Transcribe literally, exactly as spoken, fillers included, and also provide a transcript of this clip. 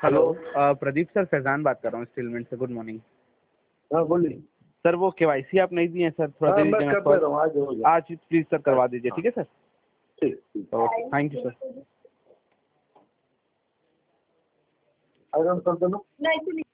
Hello, uh, Pradeep sir, Faizan बात कर रहा हूँ स्टीलमेंट से। Good morning. हाँ बोलिए सर, वो केवाईसी आप नहीं दिए हैं सर, थोड़ा हाँ, देर मैं दीजिए, कर दे रहा हूँ, आज हो जाए। आज प्लीज सर करवा दीजिए, ठीक है सर? ठीक ठीक okay, thank you sir. Iron कर देना।